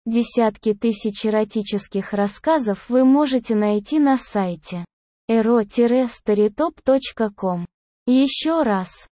Десятки тысяч эротических рассказов вы можете найти на сайте ero-storytop.com. Еще раз,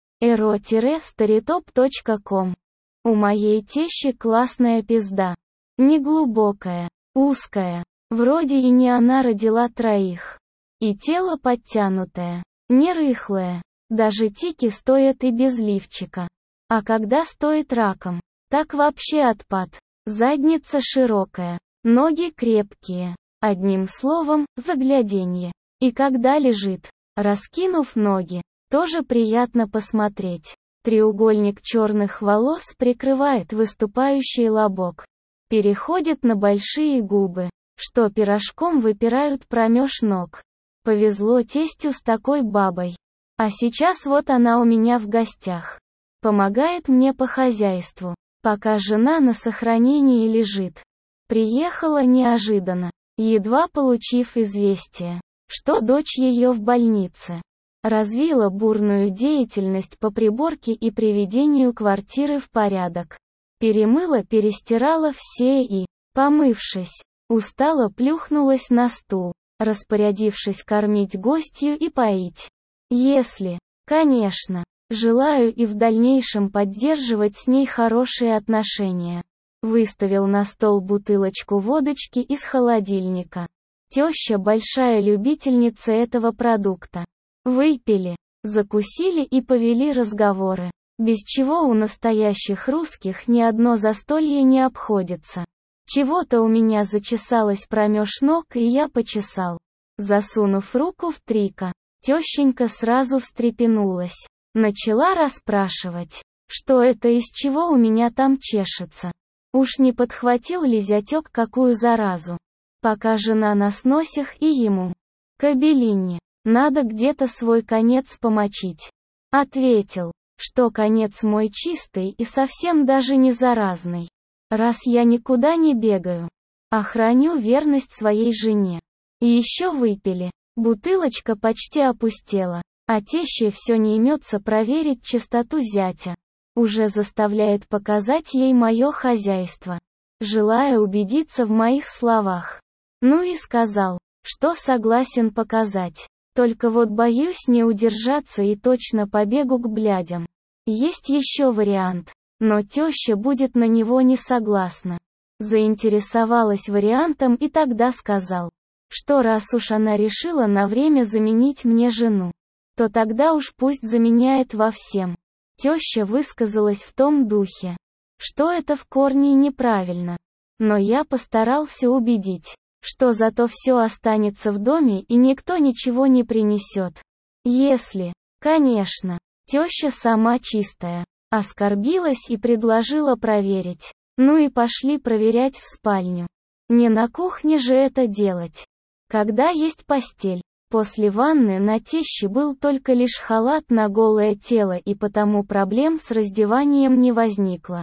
ero-storytop.com. У моей тещи классная пизда. Неглубокая, узкая. Вроде и не она родила троих. И тело подтянутое, не рыхлое. Даже тики стоят и без лифчика. А когда стоит раком, так вообще отпад. Задница широкая, ноги крепкие. Одним словом, загляденье. И когда лежит, раскинув ноги, тоже приятно посмотреть. Треугольник черных волос прикрывает выступающий лобок. Переходит на большие губы, что пирожком выпирают промеж ног. Повезло тестю с такой бабой. А сейчас вот она у меня в гостях. Помогает мне по хозяйству, пока жена на сохранении лежит. Приехала неожиданно, едва получив известие, что дочь ее в больнице. Развила бурную деятельность по приборке и приведению квартиры в порядок. Перемыла, перестирала все и, помывшись, устало плюхнулась на стул, распорядившись кормить гостью и поить. Если, конечно, желаю и в дальнейшем поддерживать с ней хорошие отношения. Выставил на стол бутылочку водочки из холодильника. Теща большая любительница этого продукта. Выпили, закусили и повели разговоры, без чего у настоящих русских ни одно застолье не обходится. Чего-то у меня зачесалось промеж ног, и я почесал. Засунув руку в трико, тещенька сразу встрепенулась. Начала расспрашивать, что это, из чего у меня там чешется. Уж не подхватил ли зятек какую заразу. Пока жена на сносях и ему. Кобелине, надо где-то свой конец помочить. Ответил, что конец мой чистый и совсем даже не заразный. Раз я никуда не бегаю, а храню верность своей жене. И еще выпили. Бутылочка почти опустела, а теща все не имется проверить чистоту зятя. Уже заставляет показать ей мое хозяйство, желая убедиться в моих словах. Ну и сказал, что согласен показать. Только вот боюсь не удержаться и точно побегу к блядям. Есть еще вариант, но теща будет на него не согласна. Заинтересовалась вариантом и тогда сказал, что раз уж она решила на время заменить мне жену, то тогда уж пусть заменяет во всем. Теща высказалась в том духе, что это в корне неправильно. Но я постарался убедить, что зато все останется в доме и никто ничего не принесет. Если, конечно, теща сама чистая. Оскорбилась и предложила проверить. Ну и пошли проверять в спальню. Не на кухне же это делать. Когда есть постель. После ванны на теще был только лишь халат на голое тело, и потому проблем с раздеванием не возникло.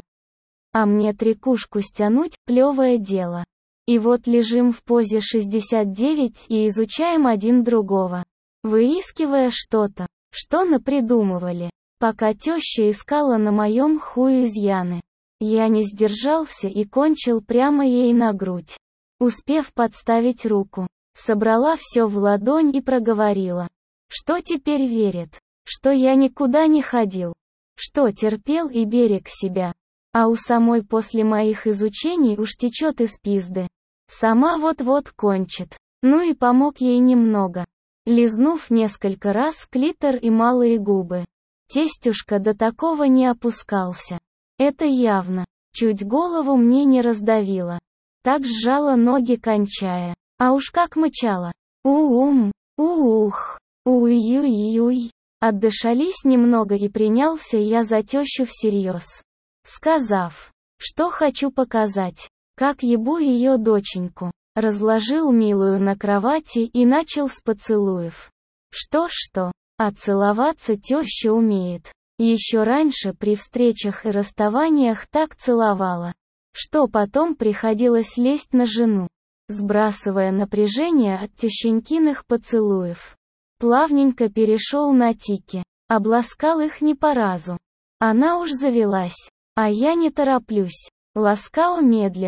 А мне трикушку стянуть – плевое дело. И вот лежим в позе 69 и изучаем один другого, выискивая что-то, что напридумывали. Пока теща искала на моем хую изъяны, я не сдержался и кончил прямо ей на грудь. Успев подставить руку, собрала все в ладонь и проговорила, что теперь верит, что я никуда не ходил, что терпел и берег себя, а у самой после моих изучений уж течет из пизды. Сама вот-вот кончит. Ну и помог ей немного, лизнув несколько раз клитор и малые губы. Тестюшка до такого не опускался. Это явно. Чуть голову мне не раздавило. Так сжала ноги, кончая. А уж как мычала. У-ум, у-ух, уй-юй-юй. Отдышались немного и принялся я за тещу всерьез. Сказав, что хочу показать, как ебу ее доченьку. Разложил милую на кровати и начал с поцелуев. Что-что, а целоваться теща умеет. Еще раньше при встречах и расставаниях так целовала, что потом приходилось лезть на жену, сбрасывая напряжение от тещенькиных поцелуев. Плавненько перешел на тики, обласкал их не по разу. Она уж завелась, а я не тороплюсь, ласкал медленно,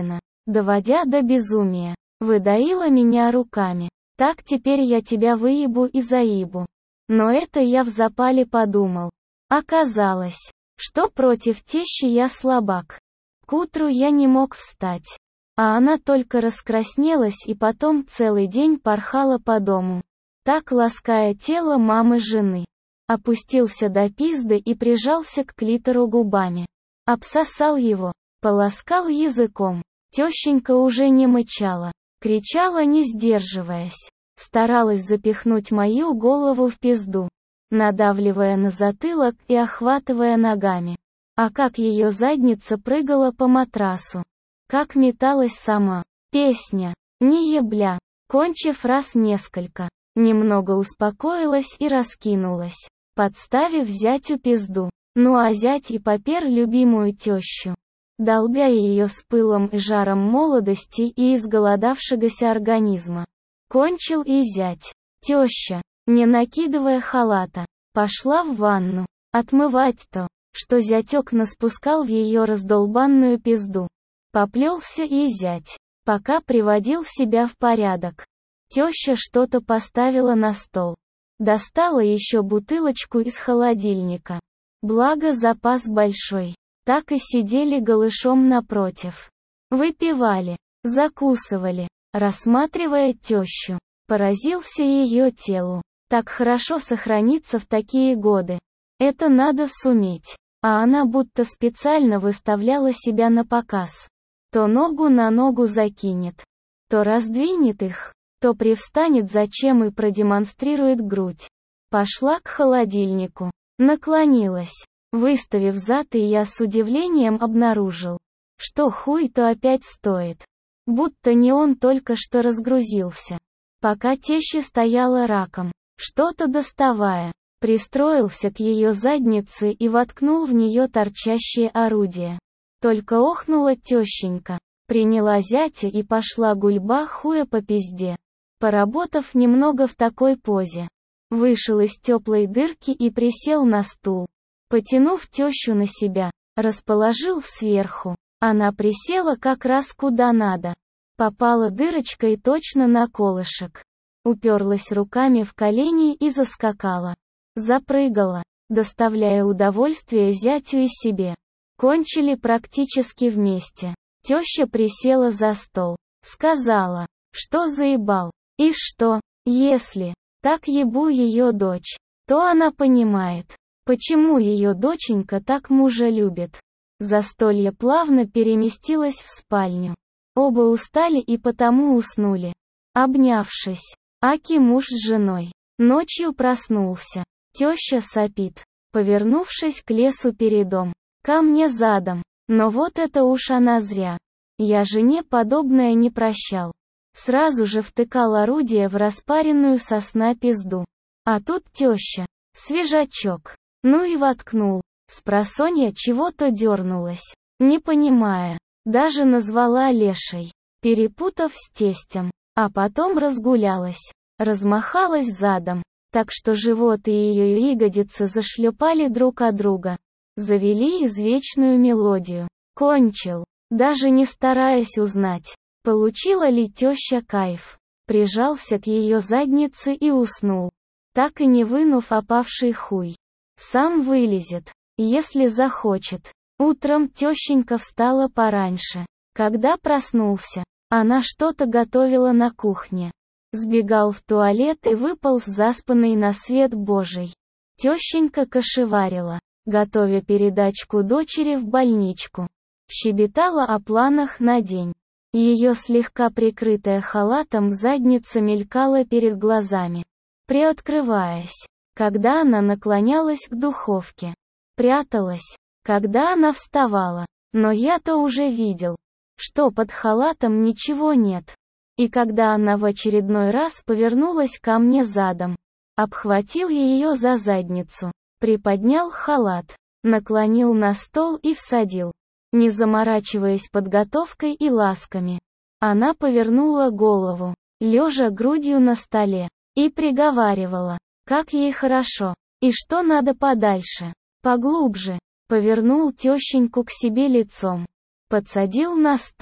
доводя до безумия. Выдаила меня руками. Так теперь я тебя выебу и заебу. Но это я в запале подумал. Оказалось, что против тещи я слабак. К утру я не мог встать. А она только раскраснелась и потом целый день порхала по дому, так лаская тело мамы-жены. Опустился до пизды и прижался к клитору губами. Обсосал его, полоскал языком. Тещенька уже не мычала, кричала не сдерживаясь. Старалась запихнуть мою голову в пизду, надавливая на затылок и охватывая ногами. А как ее задница прыгала по матрасу. Как металась сама. Песня. Не ебля. Кончив раз несколько. Немного успокоилась и раскинулась, подставив зятю пизду. Ну а зять и попер любимую тещу, долбя ее с пылом и жаром молодости и изголодавшегося организма. Кончил и зять. Теща, не накидывая халата, пошла в ванну, отмывать то, что зятек наспускал в ее раздолбанную пизду. Поплелся и зять, пока приводил себя в порядок. Теща что-то поставила на стол. Достала еще бутылочку из холодильника. Благо запас большой. Так и сидели голышом напротив. Выпивали, закусывали, рассматривая тещу. Поразился ее телу. Так хорошо сохраниться в такие годы. Это надо суметь. А она будто специально выставляла себя на показ. То ногу на ногу закинет, то раздвинет их, то привстанет зачем и продемонстрирует грудь. Пошла к холодильнику, наклонилась, выставив зад, и я с удивлением обнаружил, что хуй-то опять стоит. Будто не он только что разгрузился. Пока теща стояла раком, что-то доставая, пристроился к ее заднице и воткнул в нее торчащее орудие. Только охнула тещенька, приняла зятя и пошла гульба хуя по пизде. Поработав немного в такой позе, вышел из теплой дырки и присел на стул. Потянув тещу на себя, расположил сверху. Она присела как раз куда надо. Попала дырочкой точно на колышек. Уперлась руками в колени и заскакала. Запрыгала, доставляя удовольствие зятю и себе. Кончили практически вместе. Теща присела за стол. Сказала, что заебал. И что, если так ебу ее дочь, то она понимает, почему ее доченька так мужа любит. Застолье плавно переместилось в спальню. Оба устали и потому уснули. Обнявшись, аки муж с женой. Ночью проснулся. Теща сопит, повернувшись к лесу передом. Ко мне задом. Но вот это уж она зря. Я жене подобное не прощал. Сразу же втыкал орудие в распаренную со сна пизду. А тут теща. Свежачок. Ну и воткнул. Спросонья чего-то дернулась. Не понимая. Даже назвала лешей. Перепутав с тестем. А потом разгулялась. Размахалась задом. Так что живот и ее ягодицы зашлепали друг от друга. Завели извечную мелодию. Кончил, даже не стараясь узнать, получила ли теща кайф. Прижался к ее заднице и уснул, так и не вынув опавший хуй. Сам вылезет, если захочет. Утром тещенька встала пораньше. Когда проснулся, она что-то готовила на кухне. Сбегал в туалет и выполз заспанный на свет Божий. Тещенька кошеварила, готовя передачку дочери в больничку. Щебетала о планах на день. Ее слегка прикрытая халатом задница мелькала перед глазами, приоткрываясь, когда она наклонялась к духовке. Пряталась, когда она вставала. Но я-то уже видел, что под халатом ничего нет. И когда она в очередной раз повернулась ко мне задом, обхватил ее за задницу. Приподнял халат, наклонил на стол и всадил, не заморачиваясь подготовкой и ласками. Она повернула голову, лежа грудью на столе, и приговаривала, как ей хорошо, и что надо подальше, поглубже. Повернул тещеньку к себе лицом, подсадил на стол,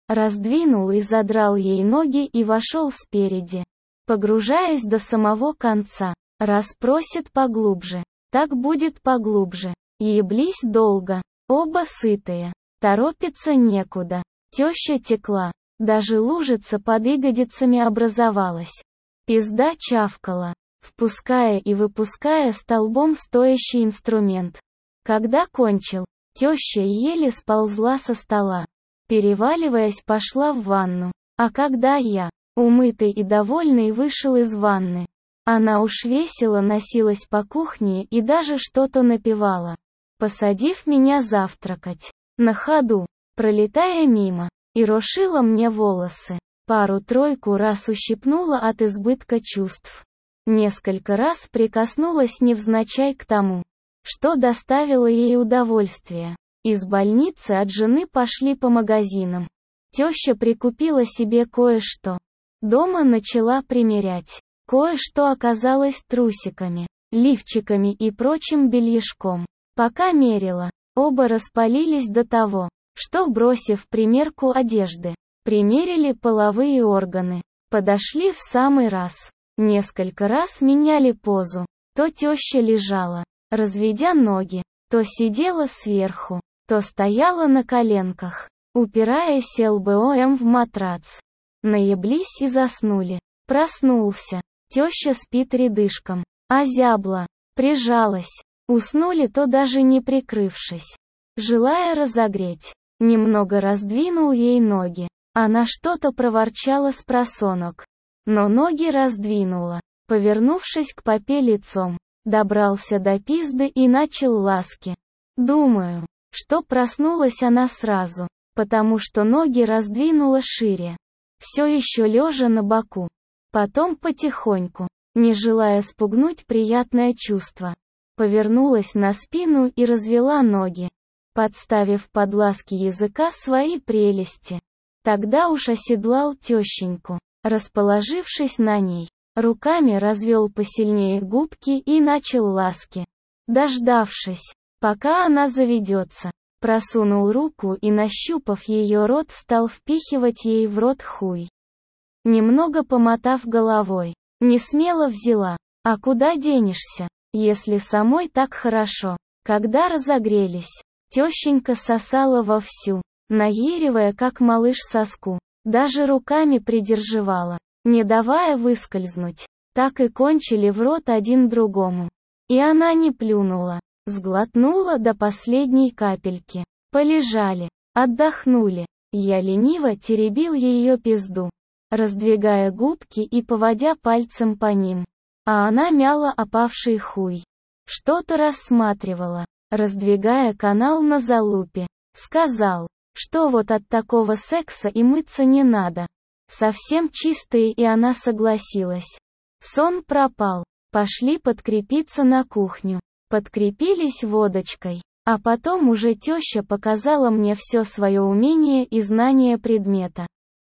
раздвинул и задрал ей ноги и вошел спереди, погружаясь до самого конца. Раз просит поглубже, так будет поглубже. Еблись долго, оба сытые, торопиться некуда. Теща текла, даже лужица под ягодицами образовалась. Пизда чавкала, впуская и выпуская столбом стоящий инструмент. Когда кончил, теща еле сползла со стола. Переваливаясь, пошла в ванну. А когда я, умытый и довольный, вышел из ванны, она уж весело носилась по кухне и даже что-то напевала, посадив меня завтракать. На ходу, пролетая мимо, и рошила мне волосы. Пару-тройку раз ущипнула от избытка чувств. Несколько раз прикоснулась невзначай к тому, что доставило ей удовольствие. Из больницы от жены пошли по магазинам. Теща прикупила себе кое-что. Дома начала примерять. Кое-что оказалось трусиками, лифчиками и прочим бельишком. Пока мерила, оба распалились до того, что, бросив примерку одежды, примерили половые органы. Подошли в самый раз. Несколько раз меняли позу. То теща лежала, разведя ноги, то сидела сверху, то стояла на коленках, упираясь лбом в матрац. Наеблись и заснули. Проснулся. Теща спит рядышком. Озябла. Прижалась. Уснули, то даже не прикрывшись. Желая разогреть, немного раздвинул ей ноги. Она что-то проворчала спросонок, но ноги раздвинула. Повернувшись к попе лицом, добрался до пизды и начал ласки. Думаю, что проснулась она сразу, потому что ноги раздвинула шире, все еще лежа на боку. Потом потихоньку, не желая спугнуть приятное чувство, повернулась на спину и развела ноги, подставив под ласки языка свои прелести. Тогда уж оседлал тещеньку, расположившись на ней, руками развел посильнее губки и начал ласки. Дождавшись, пока она заведется, просунул руку и, нащупав ее рот, стал впихивать ей в рот хуй. Немного помотав головой, несмело взяла. А куда денешься, если самой так хорошо? Когда разогрелись, тещенька сосала вовсю, наеривая как малыш соску, даже руками придерживала, не давая выскользнуть. Так и кончили в рот один другому. И она не плюнула, сглотнула до последней капельки. Полежали, отдохнули. Я лениво теребил ее пизду, раздвигая губки и поводя пальцем по ним. А она мяла опавший хуй. Что-то рассматривала, раздвигая канал на залупе. Сказал, что вот от такого секса и мыться не надо. Совсем чистые, и она согласилась. Сон пропал. Пошли подкрепиться на кухню. Подкрепились водочкой. А потом уже теща показала мне все свое умение и знание предмета.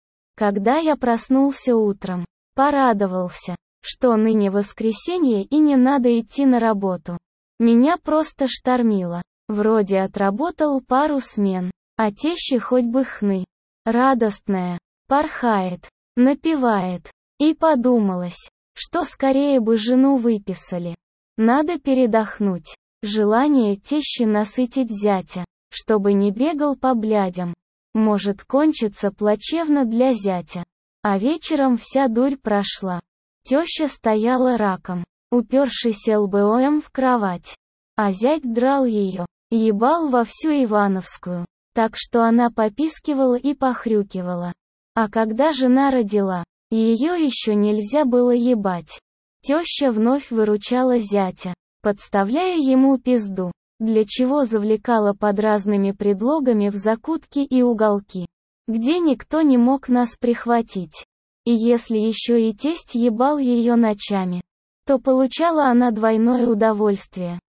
Когда я проснулся утром, порадовался, что ныне воскресенье и не надо идти на работу. Меня просто штормило. Вроде отработал пару смен, а теща хоть бы хны. Радостная, порхает, напевает. И подумалось, что скорее бы жену выписали. Надо передохнуть. Желание тещи насытить зятя, чтобы не бегал по блядям. Может кончиться плачевно для зятя. А вечером вся дурь прошла. Теща стояла раком, упершись лбом в кровать. А зять драл ее, ебал во всю Ивановскую, так что она попискивала и похрюкивала. А когда жена родила, ее еще нельзя было ебать. Теща вновь выручала зятя, подставляя ему пизду, для чего завлекала под разными предлогами в закутки и уголки, где никто не мог нас прихватить. И если еще и тесть ебал ее ночами, то получала она двойное удовольствие.